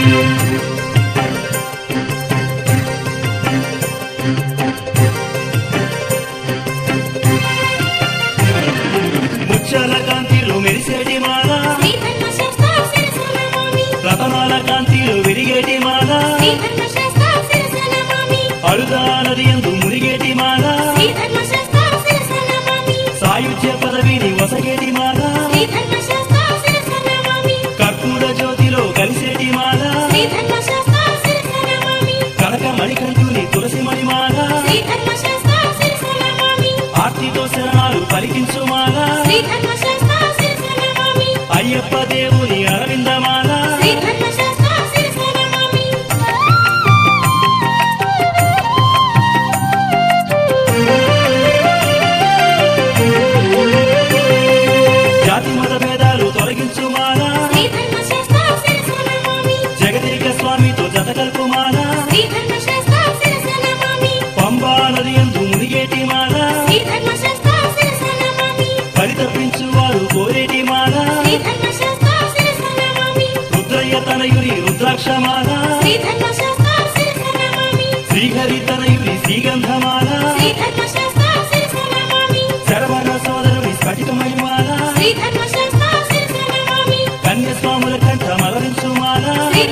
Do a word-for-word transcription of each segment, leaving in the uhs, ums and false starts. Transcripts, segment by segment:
ముచ్చల కాంతిలో మెరిసేటి మాల రతనాల కాంతిలో విరిగేటి మాల అడుగా నది యందు మునిగేటి మాల సాయుధ్య పదవిని వసగేటి మాల కర్పూర జ్యోతిలో కలిసేటి మాల కనక మణికంఠుని తులసి మణిమాల ఆర్తితో శరణాలు పలికించు మాల అయ్యప్ప దేవుని అరవిందమాల జాతి మత భేదాలు తొలగించు మాల జగదీక స్వామితో జత కల్పు మాల పంబా నది యందు మునిగేటి మాల పరితపించు వారు కోరేటి మాల రుద్రయ్య తనయుని రుద్రాక్షమాల శ్రీహరి తనయుని శ్రీగంధమాల శరవణ సోదరుని స్ఫటికమణిమాల కన్యస్వాముల కంఠ మలరించు మాల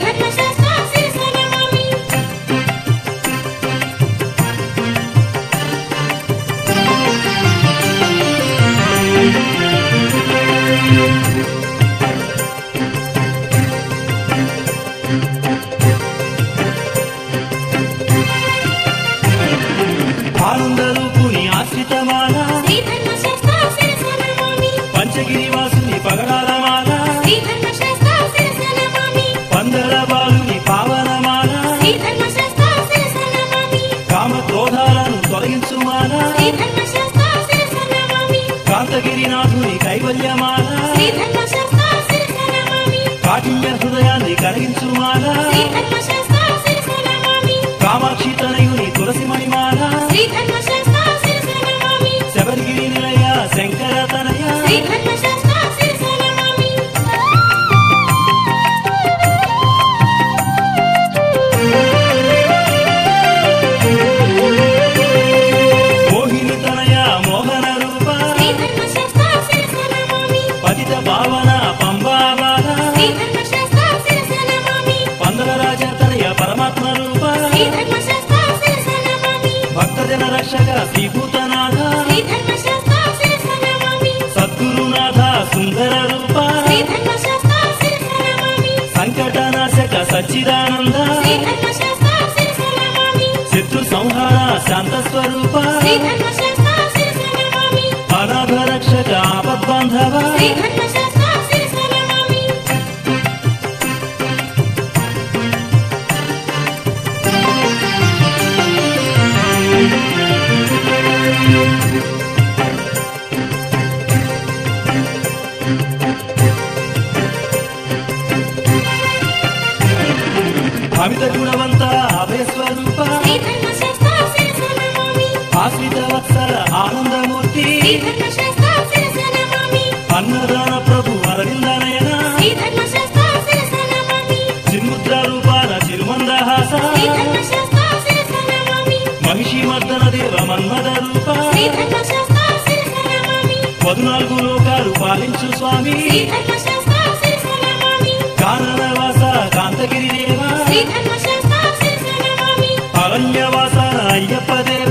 ఆనంద రూపుని ఆశ్రితమాల పంచగిరి వాసుని పగడాల మాల పందల బాలుని పావనమాల కామ క్రోధాలను తొలగించు మాల కాంతగిరినాథుని కైవల్యమాల కాఠిన్య హృదయాన్ని కలిగించు మాల కామాక్షి తనయుని తులసి మణిమాల శబరిగిరి నిలయ శంకర తనయ మోహిని తనయ మోహన రూప పతిత భావన పంబాబాల పందల రాజ తనయ పరమాత్మ రూప భక్తజన రక్షక శ్రీభూతనాథ సద్గురునాథ సుందర రూప సంకటనాశక సచ్చిదానంద శత్రు సంహార శాంత స్వరూప అనాథ రక్షక ఆపద్బాంధవ అమిత గుణవంత అభయ స్వరూప ఆశ్రిత వత్సల ఆనందమూర్తి అన్నదాన ప్రభు అరవిందనయన చిన్ముద్ర రూపాన చిరుమందహాస మహిషి మర్దన దేవ మన్మద రూప పద్నాలుగు లోకాలు పాలించు స్వామి కాననవాస కాంతగిరి దేవ అరణ్యవాస అయ్యప్ప దేవ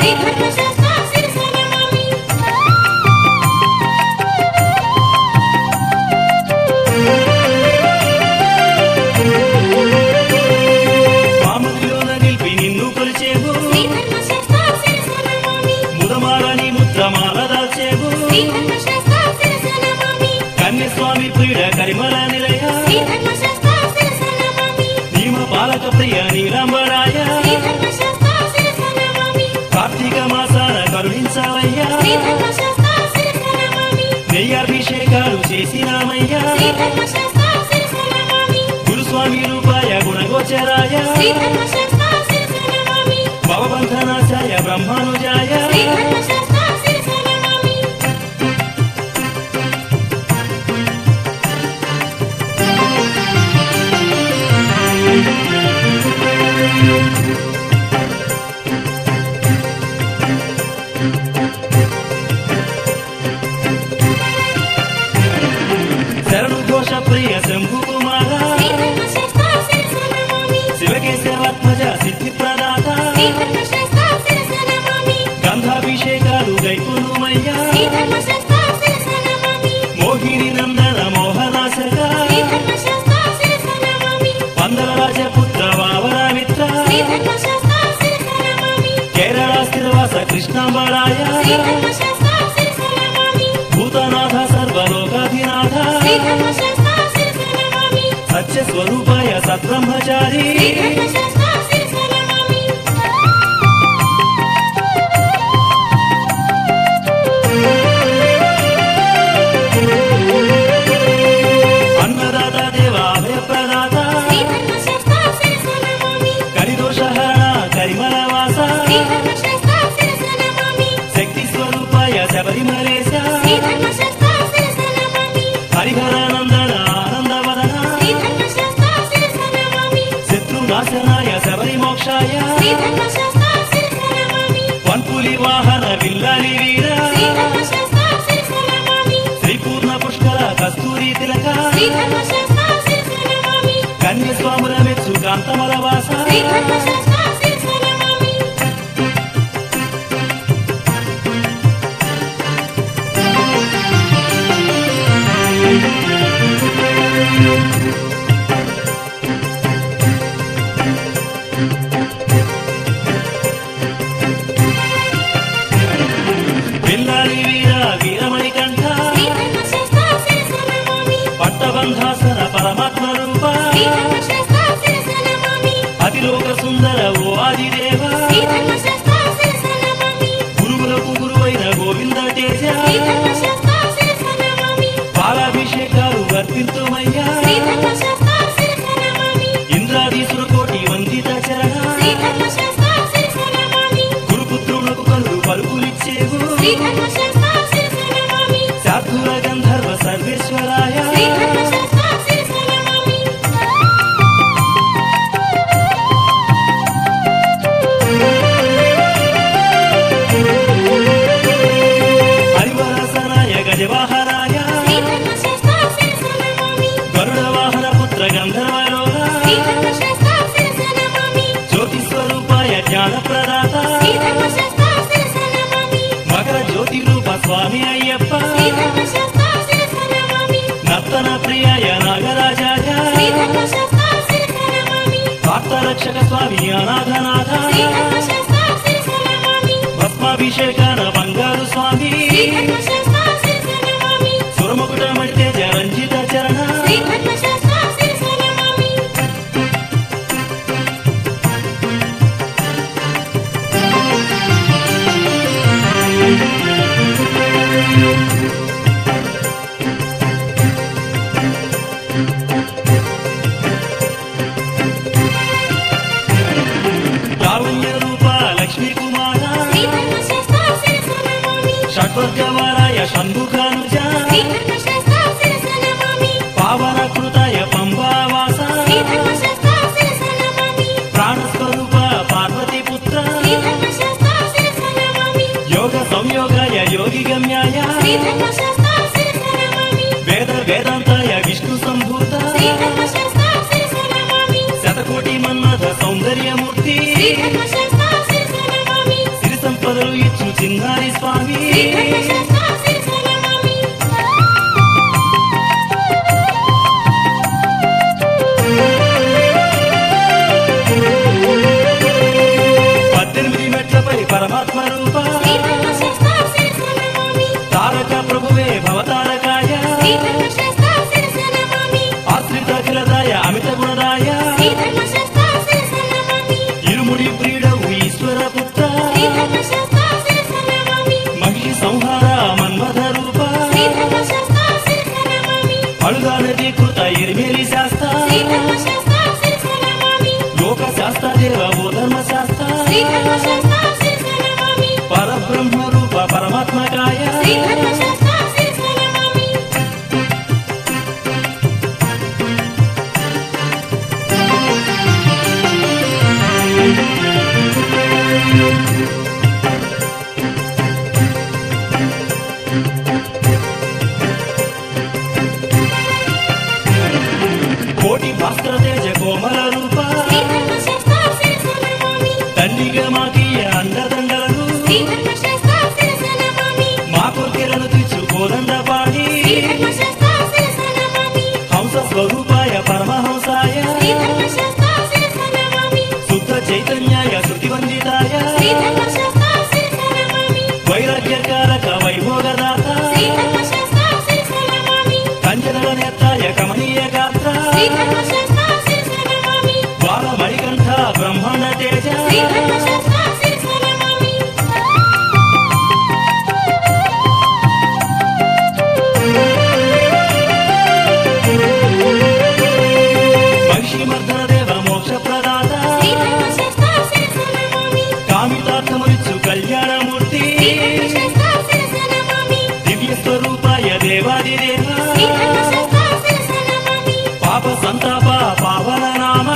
మామూలులోన నిలిపి నిన్ను కొలిచేవు ముదమాలని ముద్రమాల దాల్చేవు కన్యస్వామి ప్రియుడ కరిమల నిలయ నీమ బాలక ప్రియ నీలాంబరాయ కార్తీక మాసాన కరుణించావయ్యా నెయ్యాభిషేకాలు చేసినామయ్యా గురుస్వామి రూపాయ గుణగోచరాయ భవబంధనాశాయ బ్రహ్మానుజాయ శరణు ఘోష ప్రియ శంభు కుమార శివకేశవాత్మజ సిద్ధి ప్రదాత గంధాభిషేకాలు గైకులుమయ్యా మోహిని నందన మోహనాశక పందల రాజపుత్ర వావరామిత్ర కేరళ స్థిరవాస కృష్ణంబరాయ భూతనాథ సర్వలోకాధినాథ సత్యస్వరూపాయ సద్బ్రహ్మచారి అన్నదాత దేవాభయ ప్రదాత కలిదోషహరణ కరిమలవాస శక్తి స్వరూపాయ శబరిమలేశ హరిహరానందన ఆనందవదన శత్రునాశనాయ శబరి మోక్షాయ వన్పులి వాహన విల్లాలి వీర శ్రీపూర్ణ పుష్కర కస్తూరి తిలక కన్యస్వాముల మెచ్చు కాంతమల వాస విల్లాలి వీర వీరమణి కంఠ పట్టబంధాసన పరమాత్మ రూప అతిలోక సుందర ఓ ఆదిదేవ గురువులకు గురువైన గోవింద తేజ పాలాభిషేకాలు వర్తింతుమయ్యా ఇంద్రాదీసుల కోటి వందిత చరణ గురుపుత్రులకు కలు పలుకులిచ్చేవు శార్దూల గంధర్వ సర్వేశ్వరాయ హరివరసనాయ గజవాహనాయ గరుడ వాహన పుత్ర గంధర్వలోల జ్యోతి స్వరూపాయ జ్ఞాన ప్రదాత మకర జ్యోతి రూప స్వామి అయ్యప్ప నర్తన ప్రియాయ నాగరాజాయ భక్తరక్షక స్వామి అనాథనాథ భస్మాభిషేకాన బంగారు స్వామి సురముకుట మడితేజ రంజిత చరణ లావణ్య రూప లక్ష్మీ కుమార షడ్వర్గవరాయ షణ్ముఖానుజ పావన కృతాయ పంబావాస ప్రాణస్వరూప పార్వతీ పుత్ర యోగ సంయోగాయ యోగి గమ్యాయ వేద వేదాంతాయ విష్ణు సంభూత శతకోటి మన్మథ సౌందర్యమూర్తి సిరి సంపదలు ఇచ్చు చిన్నారి స్వామి పద్దెనిమిది మెట్లపై పరమాత్మ రూప తారక ప్రభువే భవతారకాయ ఆశ్రిత అఖిలదాయ అమిత గుణదాయ ఇరుముడి ప్రియుడవు ఈశ్వర పుత్ర మహిషి సంహార మన్మథ రూప అడుగా నది కృత ఇర్మేలి శాస్త్ర లోక శాస్త్ర దేవ ఓ ధర్మ శాస్త్ర పరబ్రహ్మ రూప పరమాత్మకాయ కోటి భాస్కర తేజ కోమల రూప తండ్రిగా మాకీయ అండదండలను మా కోరికలను తీర్చు కోదండ పాడి హంస స్వరూపాయ పరమహంసాయ శుద్ధ చైతన్యాయ శృతివందితాయ వైరాగ్యకారక వైభోగదాత కంజనల నేత్రాయ కమనీయ గాత్ర బాలమణికంఠ బ్రహ్మాండ తేజ మహిషిమర్దన దేవ మోక్ష ప్రదాత కామితార్థములిచ్చు కళ్యాణమూర్తి దివ్య స్వరూపాయ దేవాదిదేవ పాప సంతాప పావన నామ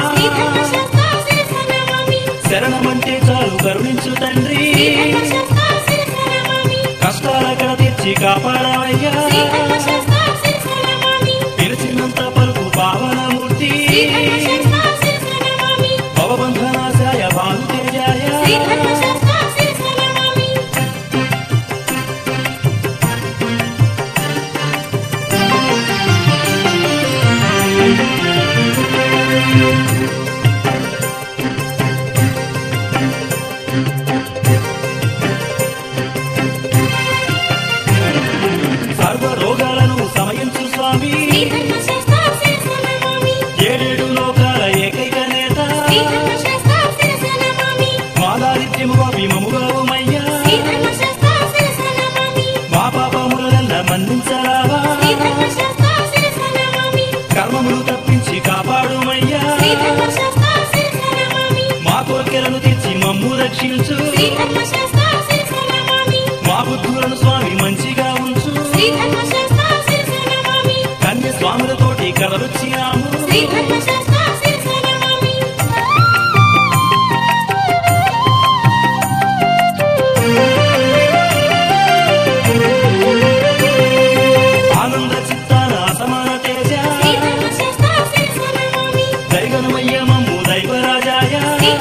శరణమంటే చాలు కరుణించు తండ్రి కష్టాల కడ తెచ్చి కాపాడవయ్యా పిలిచినంత పలుకు పావనమూర్తి భవబంధనాశాయ భానుతేజాయ సర్వ రోగాలను సమయించు స్వామి ఏడేడు లోకాల ఏకైక నేత మా దారిద్ర్యము విమముగావమయ్యా మా పాపములనల్ల మన్నించరావా కర్మములు తప్పించి కాపాడుమయ్యా మా కోరికలను తెచ్చి మమ్ము రక్షించు మా బుద్ధులను స్వామి మంచిగా ఉంచు కన్య స్వాములతోటి కలవచ్చినాము ఆనంద చిత్తాన అసమాన తేజ దైవనమయ్య మమ్ము దైవరాజాయ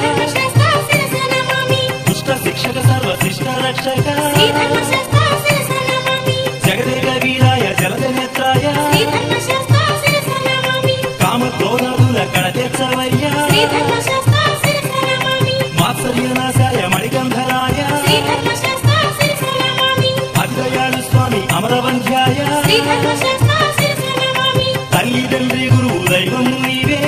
దుష్ట శిక్షక సర్వ శిష్ట రక్షక జగదేక వీరాయ జలద నేత్రాయ కామ క్రోధాదుల కడతెచ్చవయ్యా మాత్సర్యనాశాయ మణిగంధరాయ అద్వయాళు స్వామి అమరవంధ్యాయ తల్లి తండ్రి గురువు దైవము నీవే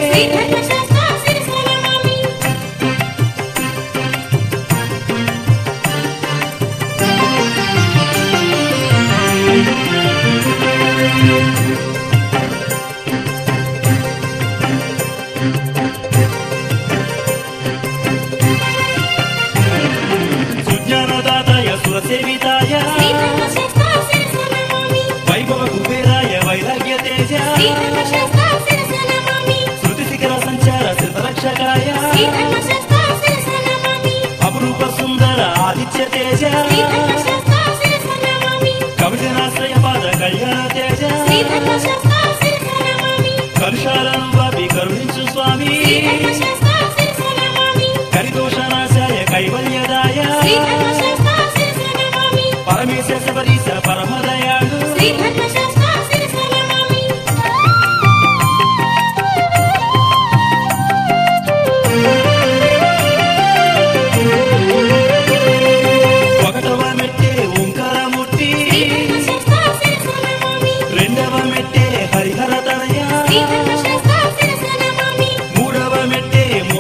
సుజ్ఞానదాతాయ సురసేవితాయ వైభవ కుబేరాయ వైరాగ్య తేజ శృతి శిఖర సంచార శితరక్షకాయ అపురూప సుందర ఆదిత్య తేజ కవిజనాశ్రయ పాద కళ్యాణ తేజ కలుషాలను బాబి కరుణించు స్వామి కరిదోషనాశాయ కైవల్యదాయ పరమేశ్వర శబరీశ పరమదయాళు ఒకటవ మెట్టే ఓంకారమూర్తి రెండవ మెట్టే హరిహర తనయ మూడవ మెట్టే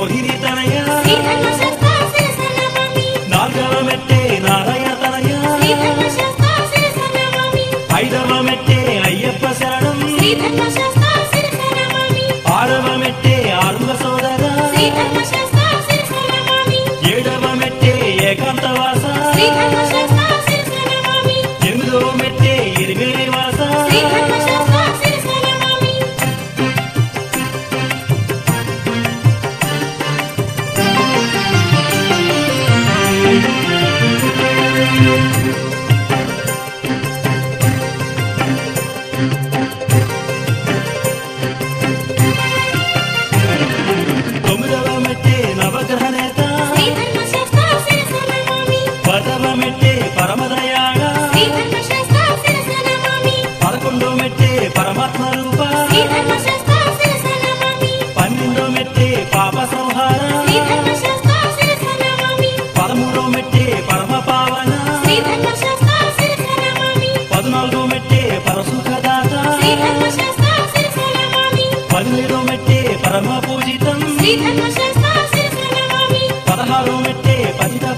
పదిహేడో మెట్టే పరమ పూజితం శ్రీ ధర్మశాస్త్ర శిరస్సు నమామి పదహారో మెట్టే పతిత